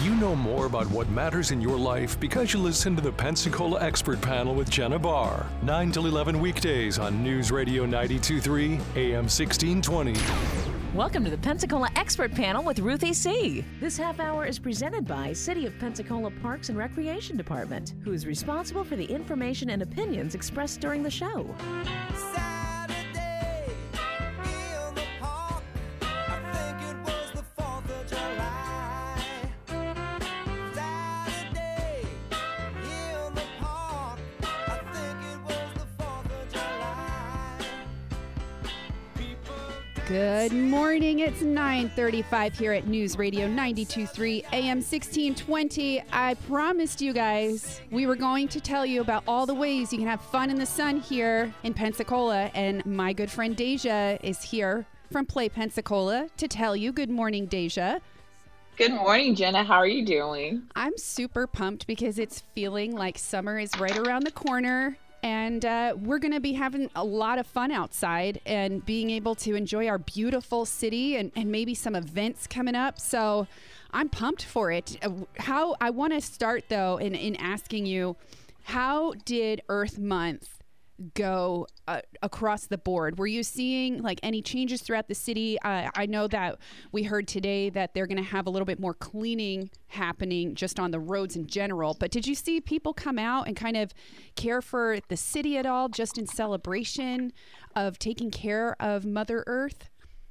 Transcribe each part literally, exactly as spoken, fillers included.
You know more about what matters in your life because you listen to the Pensacola Expert Panel with Jenna Barr. nine till eleven weekdays on News Radio ninety-two point three, A M sixteen twenty. Welcome to the Pensacola Expert Panel with Ruthie C. This half hour is presented by City of Pensacola Parks and Recreation Department, who is responsible for the information and opinions expressed during the show. Good morning. It's nine thirty-five here at News Radio ninety-two point three, A M sixteen twenty. I promised you guys we were going to tell you about all the ways you can have fun in the sun here in Pensacola, and my good friend Deja is here from Play Pensacola to tell you. Good morning, Deja. Good morning, Jenna. How are you doing? I'm super pumped because it's feeling like summer is right around the corner. And uh, we're going to be having a lot of fun outside and being able to enjoy our beautiful city and, and maybe some events coming up. So I'm pumped for it. Uh, How I want to start, though, in, in asking you, how did Earth Month go uh, across the board? Were you seeing like any changes throughout the city? Uh, I know that we heard today that they're going to have a little bit more cleaning happening just on the roads in general, but did you see people come out and kind of care for the city at all, just in celebration of taking care of Mother Earth?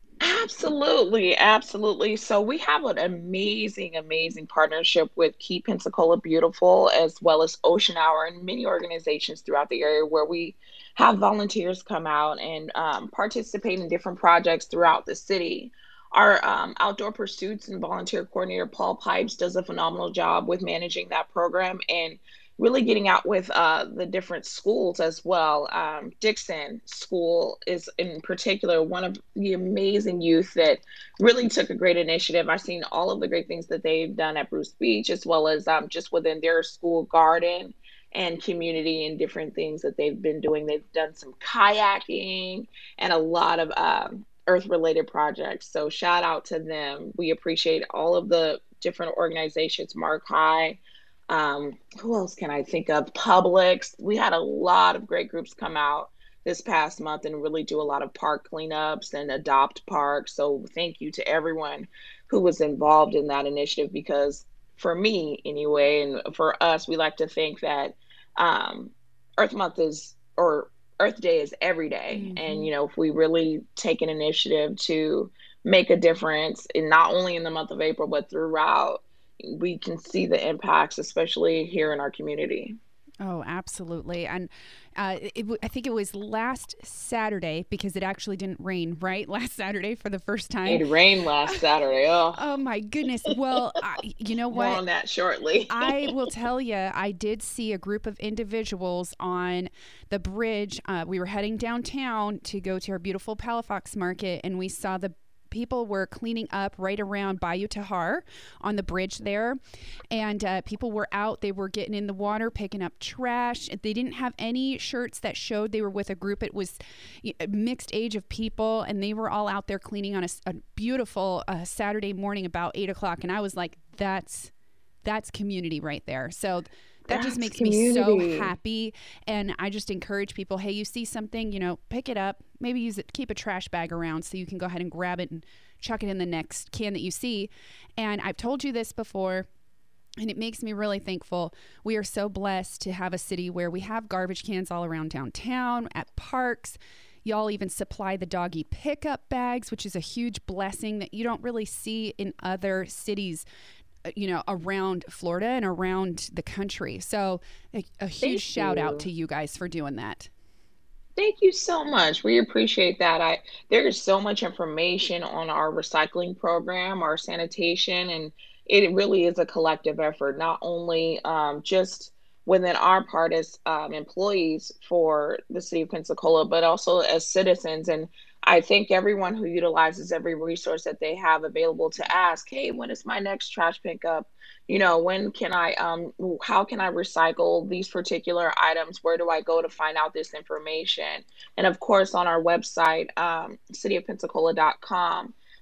Absolutely, absolutely. So we have an amazing, amazing partnership with Keep Pensacola Beautiful, as well as Ocean Hour and many organizations throughout the area where we have volunteers come out and um, participate in different projects throughout the city. Our um, outdoor pursuits and volunteer coordinator, Paul Pipes, does a phenomenal job with managing that program and really getting out with uh, the different schools as well. Um, Dixon School is in particular one of the amazing youth that really took a great initiative. I've seen all of the great things that they've done at Bruce Beach, as well as um, just within their school garden and community and different things that they've been doing. They've done some kayaking and a lot of um, Earth-related projects. So shout out to them. We appreciate all of the different organizations, Mark High, Um, who else can I think of? Publix. We had a lot of great groups come out this past month and really do a lot of park cleanups and adopt parks. So thank you to everyone who was involved in that initiative, because for me anyway, and for us, we like to think that um, Earth Month is, or Earth Day is every day. Mm-hmm. And, you know, if we really take an initiative to make a difference, in not only in the month of April, but throughout, we can see the impacts, especially here in our community. Oh, absolutely. And uh, it, w- I think it was last Saturday, because it actually didn't rain, right? Last Saturday for the first time. It rained last Saturday. Oh, oh my goodness. Well, I, you know what? More on that shortly. I will tell you, I did see a group of individuals on the bridge. Uh, we were heading downtown to go to our beautiful Palafox Market, and we saw the people were cleaning up right around Bayou Tahar on the bridge there. And uh, people were out. They were getting in the water, picking up trash. They didn't have any shirts that showed they were with a group. It was a mixed age of people, and they were all out there cleaning on a, a beautiful uh, Saturday morning about eight o'clock. And I was like, that's, that's community right there. So that That's just makes community. me so happy. And I just encourage people, hey, you see something, you know, pick it up, maybe use it, keep a trash bag around so you can go ahead and grab it and chuck it in the next can that you see. And I've told you this before, and it makes me really thankful. We are so blessed to have a city where we have garbage cans all around downtown, at parks. Y'all even supply the doggy pickup bags, which is a huge blessing that you don't really see in other cities, you know, around Florida and around the country. So a, a huge Thank shout you. out to you guys for doing that. Thank you so much. We appreciate that. I there is so much information on our recycling program, our sanitation, and it really is a collective effort, not only um, just within our part as um, employees for the city of Pensacola, but also as citizens. And I thank everyone who utilizes every resource that they have available to ask, hey, when is my next trash pickup? You know, when can I, um, how can I recycle these particular items? Where do I go to find out this information? And of course, on our website, um, city of pensacola dot com,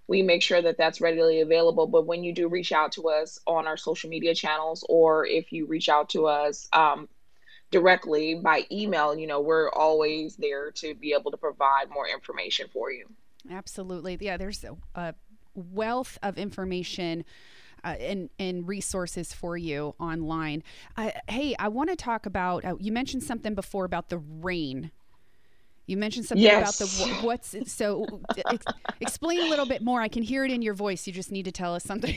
we make sure that that's readily available. But when you do reach out to us on our social media channels, or if you reach out to us um, directly by email, you know, we're always there to be able to provide more information for you. Absolutely. Yeah, there's a, a wealth of information uh, and, and resources for you online. Uh, hey, I want to talk about, uh, you mentioned something before about the rain. You mentioned something Yes. about the what's so ex, explain a little bit more. I can hear it in your voice. You just need to tell us something.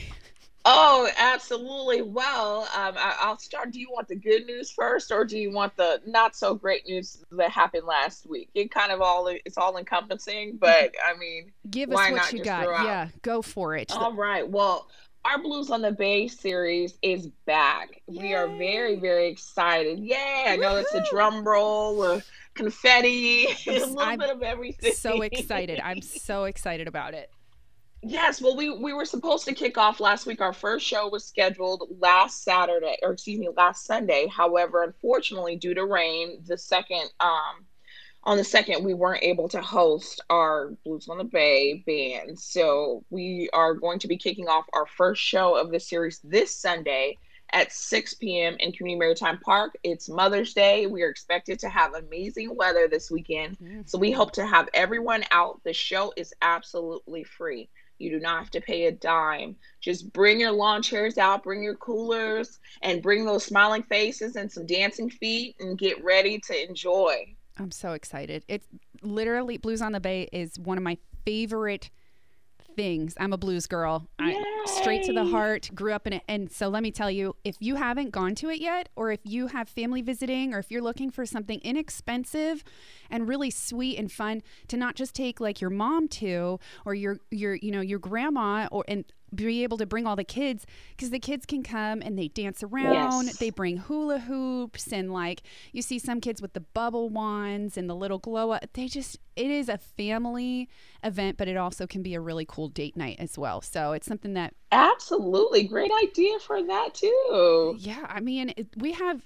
Oh, absolutely. Well, um, I, I'll start. Do you want the good news first, or do you want the not so great news that happened last week? It kind of all it's all encompassing, but I mean, Give us why what not you just got. throw out? Yeah, go for it. All right. Well, our Blues on the Bay series is back. We are very, Yay. very excited. Yay! I know it's a Woohoo! drum roll, uh, confetti, I'm a s- little I'm bit of everything. so excited. I'm so excited about it. Yes, well, we we were supposed to kick off last week. Our first show was scheduled last Saturday, or excuse me, last Sunday. However, unfortunately, due to rain, the second um on the second we weren't able to host our Blues on the Bay band. So we are going to be kicking off our first show of the series this Sunday at six p m in Community Maritime Park. It's Mother's Day. We are expected to have amazing weather this weekend. So we Hmm. hope to have everyone out. The show is absolutely free. You do not have to pay a dime. Just bring your lawn chairs out, bring your coolers, and bring those smiling faces and some dancing feet and get ready to enjoy. I'm so excited. It's literally Blues on the Bay is one of my favorite things. I'm a blues girl. I straight to the Yay! heart, grew up in it. And so let me tell you, if you haven't gone to it yet, or if you have family visiting, or if you're looking for something inexpensive and really sweet and fun to not just take like your mom to, or your your you know your grandma, or and be able to bring all the kids, because the kids can come and they dance around, Yes. they bring hula hoops, and like you see some kids with the bubble wands and the little glow up. They just, it is a family event, but it also can be a really cool date night as well. So it's something that, Absolutely. Great idea for that too. yeah, I mean, it, we have,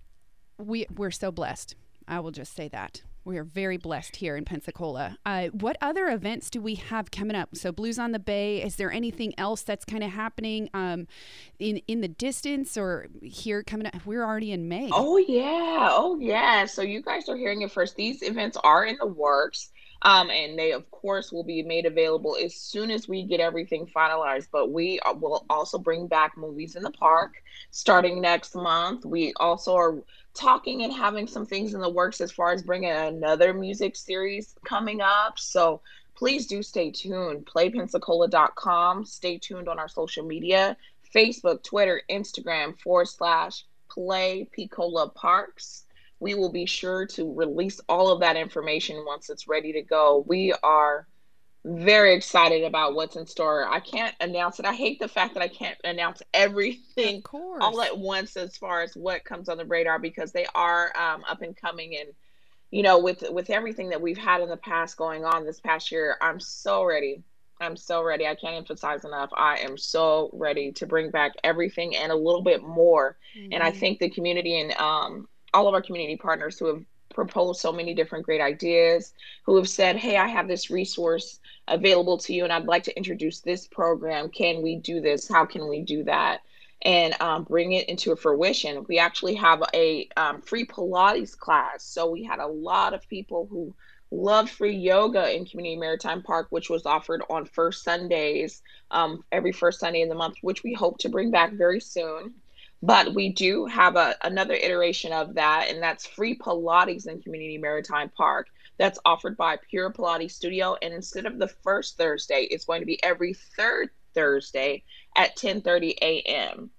we, we're so blessed. I will just say that. We are very blessed here in Pensacola. Uh, what other events do we have coming up? So Blues on the Bay, is there anything else that's kind of happening um, in, in the distance or here coming up? We're already in May. Oh yeah. Oh yeah. So you guys are hearing it first. These events are in the works. Um, and they of course will be made available as soon as we get everything finalized. But we uh, will also bring back movies in the park starting next month. We also are talking and having some things in the works as far as bringing another music series coming up. So please do stay tuned. play pensacola dot com. Stay tuned on our social media, Facebook, Twitter, Instagram forward slash Play Picola Parks. We will be sure to release all of that information once it's ready to go. We are very excited about what's in store. I can't announce it. I hate the fact that I can't announce Of everything all course. at once as far as what comes on the radar, because they are um, up and coming. And you know, with with everything that we've had in the past going on this past year, I'm so ready. I'm so ready. I can't emphasize enough. I am so ready to bring back everything and a little bit more. And I Hmm. think the community and um, all of our community partners who have proposed so many different great ideas, who have said, "Hey, I have this resource available to you, and I'd like to introduce this program. Can we do this? How can we do that?" And um, bring it into fruition. We actually have a um, free Pilates class. So we had a lot of people who loved free yoga in Community Maritime Park, which was offered on first Sundays, um, every first Sunday in the month, which we hope to bring back very soon. But we do have a, another iteration of that, and that's free Pilates in Community Maritime Park. That's offered by Pure Pilates Studio. And instead of the first Thursday, it's going to be every third Thursday at ten thirty a m.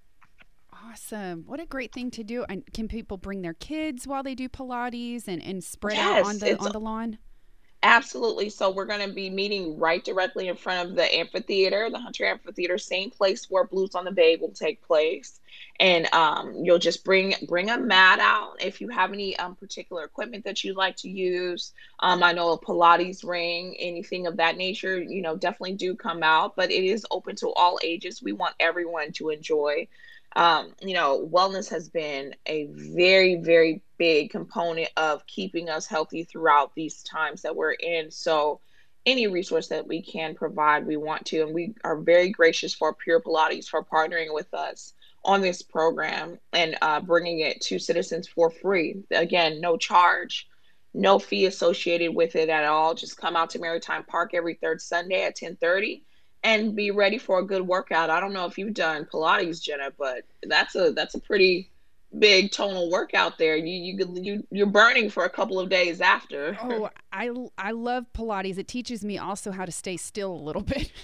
Awesome. What a great thing to do. And can people bring their kids while they do Pilates and, and spread out on Yes, the it's on the lawn? absolutely. So we're going to be meeting right directly in front of the amphitheater, the Hunter Amphitheater, same place where Blues on the Bay will take place. And um, you'll just bring bring a mat out if you have any um, particular equipment that you'd like to use. Um, I know a Pilates ring, anything of that nature, you know, definitely do come out. But it is open to all ages. We want everyone to enjoy. Um, you know, wellness has been a very, very big component of keeping us healthy throughout these times that we're in. So any resource that we can provide, we want to. And we are very gracious for Pure Pilates for partnering with us on this program and uh, bringing it to citizens for free. Again, no charge, no fee associated with it at all. Just come out to Maritime Park every third Sunday at ten thirty and be ready for a good workout. I don't know if you've done Pilates, Jenna, but that's a that's a pretty big tonal workout there. You you you you're burning for a couple of days after. Oh, I I love Pilates. It teaches me also how to stay still a little bit.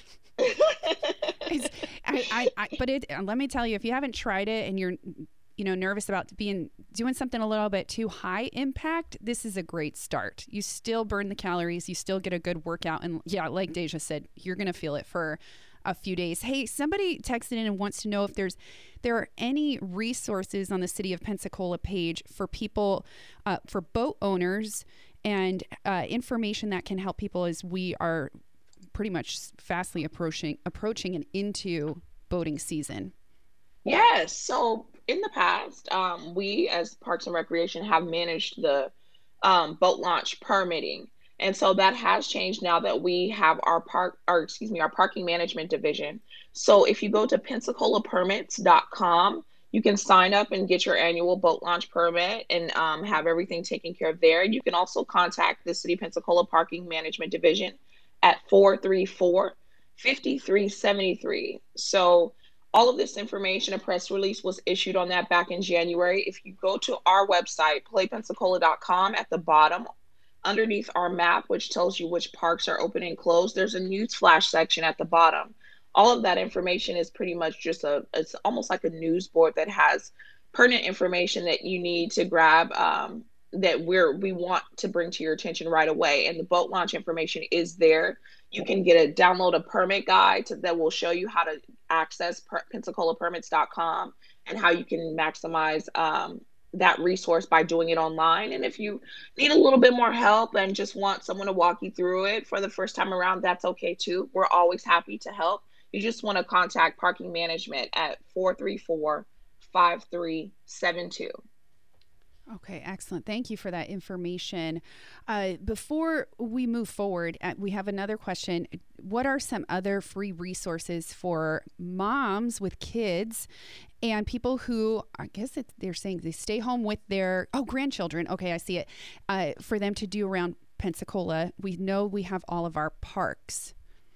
It's, I, I, I, but it. Let me tell you, if you haven't tried it and you're, you know, nervous about being doing something a little bit too high impact, this is a great start. You still burn the calories, you still get a good workout, and yeah, like Deja said, you're gonna feel it for a few days. Hey, somebody texted in and wants to know if there's there are any resources on the City of Pensacola page for people, uh, for boat owners, and uh, information that can help people as we are pretty much fastly approaching approaching and into boating season. Yes. So in the past, um, we as Parks and Recreation have managed the um, boat launch permitting. And so that has changed now that we have our park, or excuse me, our parking management division. So if you go to pensacola permits dot com, you can sign up and get your annual boat launch permit and um, have everything taken care of there. You can also contact the City of Pensacola Parking Management Division at four three four, five three seven three. So all of this information, a press release was issued on that back in January. If you go to our website, play pensacola dot com, at the bottom, underneath our map, which tells you which parks are open and closed, there's a news flash section at the bottom. All of that information is pretty much just a, it's almost like a news board that has pertinent information that you need to grab, um, that we're we want to bring to your attention right away. And the boat launch information is there. You can get a download a permit guide to, that will show you how to access per, pensacola permits dot com and how you can maximize um, that resource by doing it online. And if you need a little bit more help and just want someone to walk you through it for the first time around, that's okay too. We're always happy to help. You just want to contact parking management at four three four, five three seven two. Okay, excellent. Thank you for that information. Uh, before we move forward, uh, we have another question. What are some other free resources for moms with kids and people who, I guess it's, they're saying they stay home with their, oh, grandchildren. Okay, I see it. Uh, for them to do around Pensacola. We know we have all of our parks.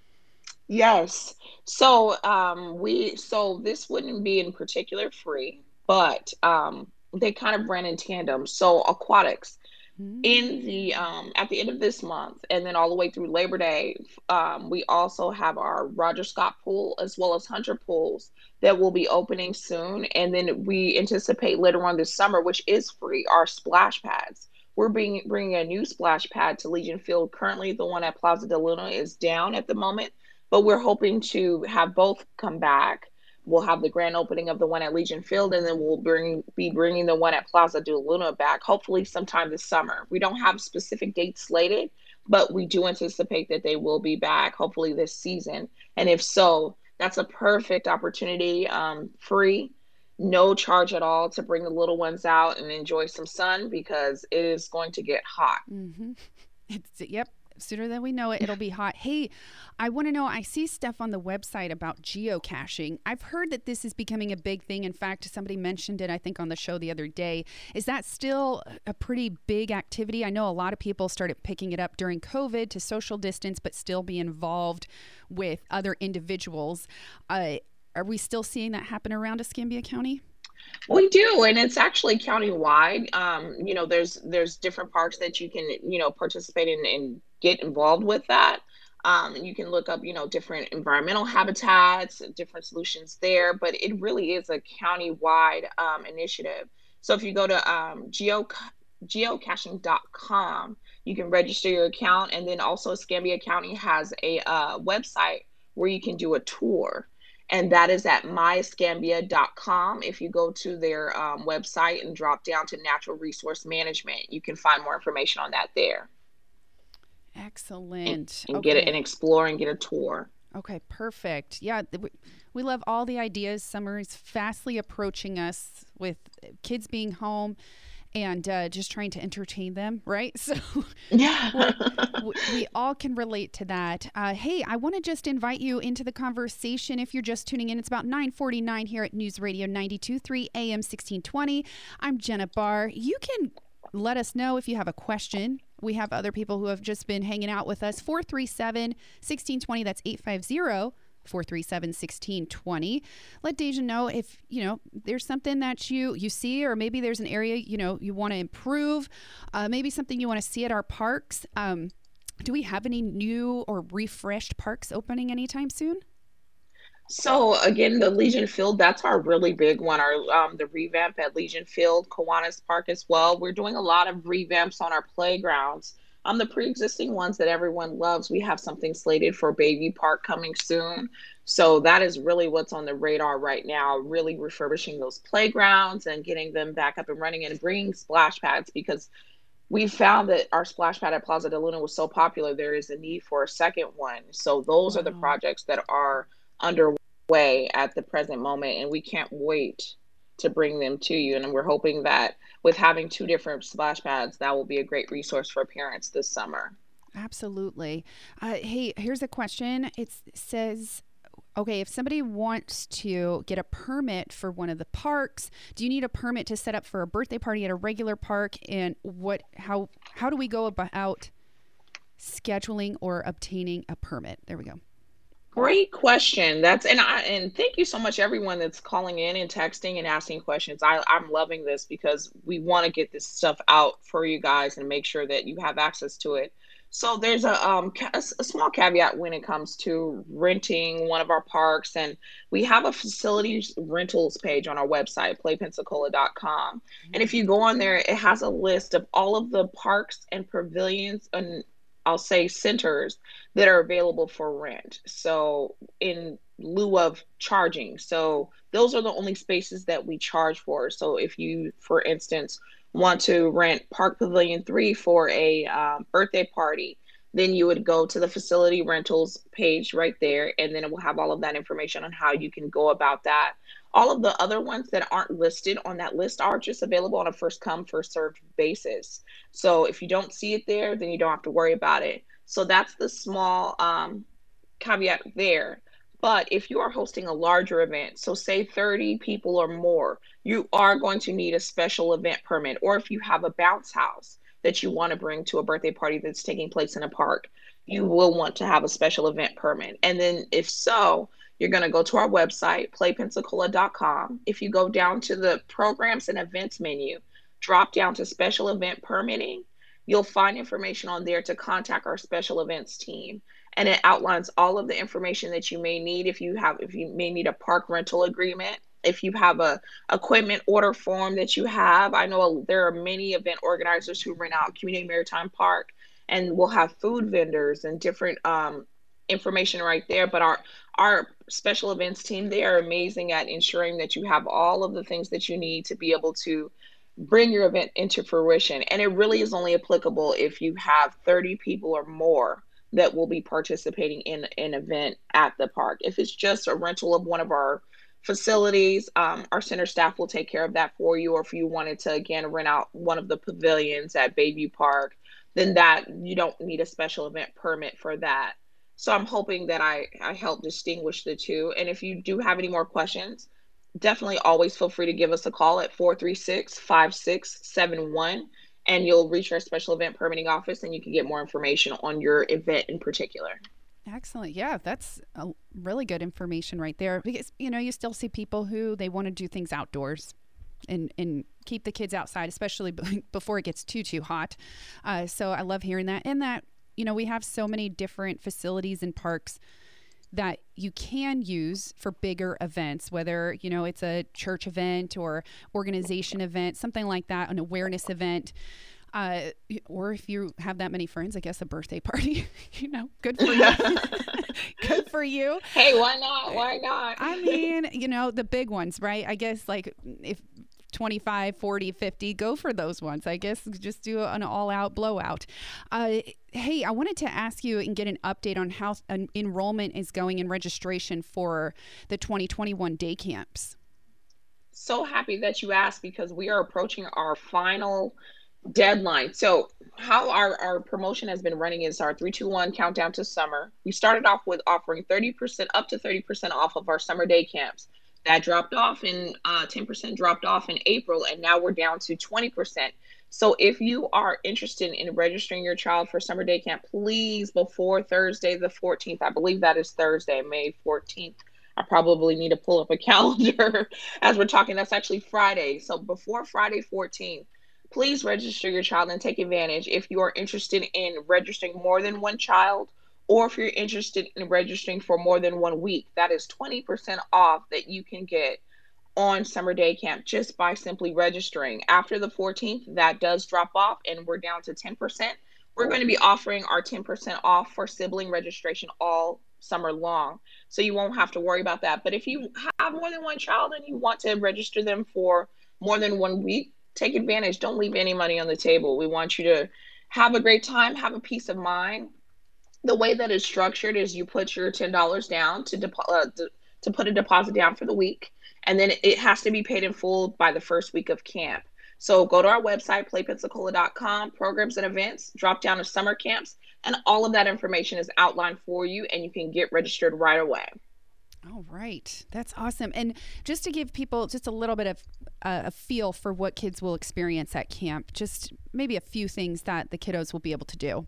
Yes. So um, we, so this wouldn't be in particular free, but um, they kind of ran in tandem. So aquatics mm-hmm. in the um, at the end of this month, and then all the way through Labor Day, um, we also have our Roger Scott pool as well as Hunter pools that will be opening soon. And then we anticipate later on this summer, which is free, our splash pads. We're being, bringing a new splash pad to Legion Field. Currently, the one at Plaza de Luna is down at the moment, but we're hoping to have both come back. We'll have the grand opening of the one at Legion Field, and then we'll bring be bringing the one at Plaza de Luna back, hopefully sometime this summer. We don't have specific dates slated, but we do anticipate that they will be back, hopefully this season. And if so, that's a perfect opportunity, um, free, no charge at all, to bring the little ones out and enjoy some sun, because it is going to get hot. Mm-hmm. It's, yep. Sooner than we know it, it'll be hot. Hey, I want to know, I see stuff on the website about geocaching. I've heard that this is becoming a big thing. In fact, somebody mentioned it, I think, on the show the other day. Is that still a pretty big activity? I know a lot of people started picking it up during COVID to social distance, but still be involved with other individuals. Uh, are we still seeing that happen around Escambia County? We do, and it's actually countywide. Um, you know, there's there's different parks that you can, you know, participate in and get involved with that. Um, and you can look up, you know, different environmental habitats, different solutions there, but it really is a countywide um, initiative. So if you go to um, geo geocaching dot com, you can register your account, and then also Escambia County has a uh, website where you can do a tour. And that is at my escambia dot com. If you go to their um, website and drop down to natural resource management, you can find more information on that there. Excellent. And, and okay. get it and explore and get a tour. Okay, perfect. Yeah, we, we love all the ideas. Summer is fastly approaching us with kids being home and uh, just trying to entertain them, right? So Yeah. we, we all can relate to that. Uh, hey, I want to just invite you into the conversation. If you're just tuning in, it's about nine forty-nine here at News Radio ninety-two point three A M sixteen twenty. I'm Jenna Barr. You can let us know if you have a question. We have other people who have just been hanging out with us. four three seven, one six two zero. That's eight five zero, four three seven, one six two zero. Let Deja know if, you know, there's something that you, you see, or maybe there's an area, you know, you want to improve, uh, maybe something you want to see at our parks. Um, do we have any new or refreshed parks opening anytime soon? So again, the Legion Field, that's our really big one. Our um, the revamp at Legion Field, Kiwanis Park as well. We're doing a lot of revamps on our playgrounds. Um, the pre-existing ones that everyone loves, we have something slated for Bayview Park coming soon. So that is really what's on the radar right now, really refurbishing those playgrounds and getting them back up and running and bringing splash pads, because we found that our splash pad at Plaza de Luna was so popular, there is a need for a second one. So those Wow. are the projects that are underway at the present moment, and we can't wait to bring them to you. And we're hoping that with having two different splash pads, that will be a great resource for parents this summer. Absolutely. Uh, hey, here's a question. It says, okay, if somebody wants to get a permit for one of the parks, do you need a permit to set up for a birthday party at a regular park? And what, how, how do we go about scheduling or obtaining a permit? There we go. Great question. That's and I and thank you so much, everyone that's calling in and texting and asking questions. I, I'm loving this because we want to get this stuff out for you guys and make sure that you have access to it. So there's a um ca- a, s- a small caveat when it comes to renting one of our parks, and we have a facilities rentals page on our website, play pensacola dot com. And if you go on there, it has a list of all of the parks and pavilions and I'll say centers that are available for rent. So in lieu of charging. So those are the only spaces that we charge for. So if you, for instance, want to rent Park Pavilion three for a um, birthday party, then you would go to the facility rentals page right there, and then it will have all of that information on how you can go about that. All of the other ones that aren't listed on that list are just available on a first come, first served basis. So if you don't see it there, then you don't have to worry about it. So that's the small um, caveat there. But if you are hosting a larger event, so say thirty people or more, you are going to need a special event permit. Or if you have a bounce house that you want to bring to a birthday party that's taking place in a park, you will want to have a special event permit. And then if so, you're going to go to our website, play pensacola dot com. If you go down to the programs and events menu, drop down to special event permitting, you'll find information on there to contact our special events team. And it outlines all of the information that you may need. If you have, if you may need a park rental agreement, if you have a equipment order form that you have. I know there are many event organizers who rent out Community Maritime Park, and we'll have food vendors and different um, information right there. But our our special events team, they are amazing at ensuring that you have all of the things that you need to be able to bring your event into fruition. And it really is only applicable if you have thirty people or more that will be participating in an event at the park. If it's just a rental of one of our facilities, um, our center staff will take care of that for you. Or if you wanted to, again, rent out one of the pavilions at Bayview Park, then that you don't need a special event permit for that. So I'm hoping that I, I help distinguish the two. And if you do have any more questions, definitely always feel free to give us a call at four three six, five six seven one, and you'll reach our special event permitting office and you can get more information on your event in particular. Excellent. Yeah, that's a really good information right there, because, you know, you still see people who they want to do things outdoors and, and keep the kids outside, especially b- before it gets too, too hot. Uh, so I love hearing that. And that, you know, we have so many different facilities and parks that you can use for bigger events, whether, you know, it's a church event or organization event, something like that, an awareness event. Uh, or if you have that many friends, I guess a birthday party, you know, good for you. Good for you. Hey, why not? Why not? I mean, you know, the big ones, right? I guess like if twenty-five, forty, fifty, go for those ones. I guess just do an all out blowout. Uh, hey, I wanted to ask you and get an update on how en- enrollment is going in registration for the twenty twenty-one day camps. so happy that you asked because we are approaching our final deadline. So, how our, our promotion has been running is our three two one countdown to summer. We started off with offering thirty percent up to thirty percent off of our summer day camps. That dropped off and uh, ten percent dropped off in April, and now we're down to twenty percent. So, if you are interested in registering your child for summer day camp, please before Thursday the fourteenth, I believe that is Thursday, May fourteenth. I probably need to pull up a calendar as we're talking. That's actually Friday. So, before Friday fourteenth, please register your child and take advantage if you are interested in registering more than one child, or if you're interested in registering for more than one week. That is twenty percent off that you can get on summer day camp just by simply registering. After the fourteenth, that does drop off and we're down to ten percent. We're going to be offering our ten percent off for sibling registration all summer long. So you won't have to worry about that. But if you have more than one child and you want to register them for more than one week, take advantage. Don't leave any money on the table. We want you to have a great time, have a peace of mind. The way that it's structured is you put your ten dollars down to, depo- uh, to, to put a deposit down for the week, and then it has to be paid in full by the first week of camp. So go to our website, play pensacola dot com, programs and events, drop down to summer camps, and all of that information is outlined for you, and you can get registered right away. All right. That's awesome. And just to give people just a little bit of uh, a feel for what kids will experience at camp, just maybe a few things that the kiddos will be able to do.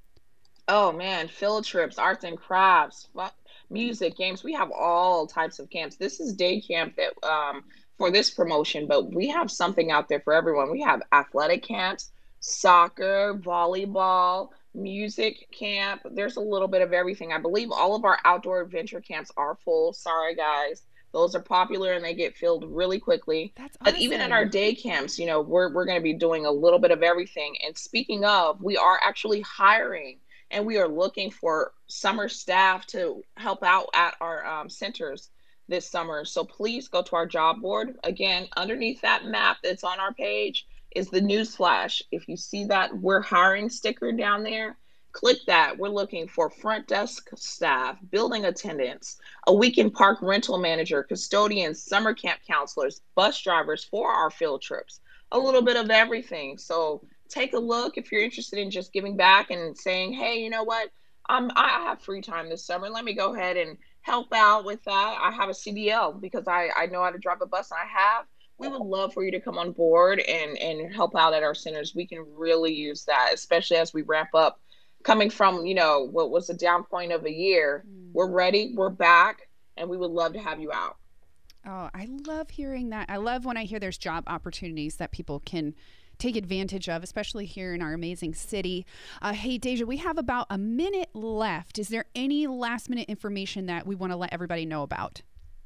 Oh man, field trips, arts and crafts, fu- music, games. We have all types of camps. This is day camp that um, for this promotion, but we have something out there for everyone. We have athletic camps, soccer, volleyball, music camp. There's a little bit of everything. I believe all of our outdoor adventure camps are full. Sorry, guys. Those are popular and they get filled really quickly. That's But even at our awesome. day camps, you know, we're we're going to be doing a little bit of everything. And speaking of, we are actually hiring and we are looking for summer staff to help out at our um, centers this summer. So please go to our job board. Again, underneath that map that's on our page is the news flash. If you see that we're hiring sticker down there, click that. We're looking for front desk staff, building attendants, a weekend park rental manager, custodians, summer camp counselors, bus drivers for our field trips, a little bit of everything. So take a look if you're interested in just giving back and saying, hey, you know what? Um, I have free time this summer. Let me go ahead and help out with that. I have a C D L because I, I know how to drive a bus and I have. We would love for you to come on board and, and help out at our centers. We can really use that, especially as we ramp up. Coming from, you know, what was a down point of a year, Mm. we're ready, we're back, and we would love to have you out. Oh, I love hearing that. I love when I hear there's job opportunities that people can take advantage of, especially here in our amazing city. Uh, hey, Deja, we have about a minute left. Is there any last minute information that we want to let everybody know about?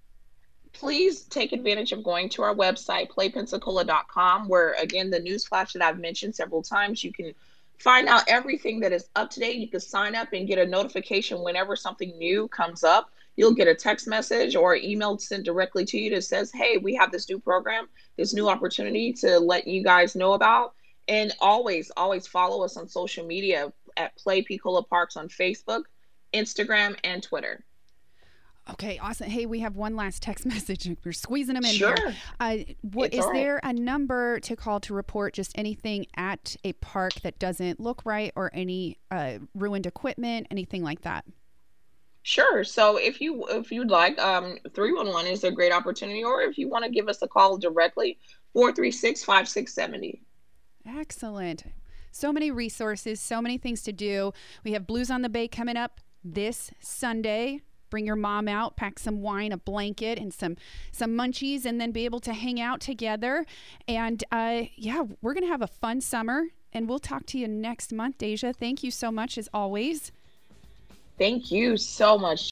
Please take advantage of going to our website, play pensacola dot com, where, again, the news flash that I've mentioned several times, you can find out everything that is up to date. You can sign up and get a notification whenever something new comes up. You'll get a text message or email sent directly to you that says, hey, we have this new program, this new opportunity to let you guys know about. And always, always follow us on social media at Play Pensacola Parks on Facebook, Instagram, and Twitter. Okay, awesome. Hey, we have one last text message. We're squeezing them in Sure. here. Uh, what, It's is all right. there a number to call to report just anything at a park that doesn't look right or any uh, ruined equipment, anything like that? Sure. So if you if you'd like, um, three one one is a great opportunity, or if you want to give us a call directly, four three six, five six seven zero. Excellent. So many resources, so many things to do. We have Blues on the Bay coming up this Sunday. Bring your mom out, pack some wine, a blanket, and some some munchies, and then be able to hang out together. And uh, yeah, we're going to have a fun summer, and we'll talk to you next month, Deja. Thank you so much, as always. Thank you so much,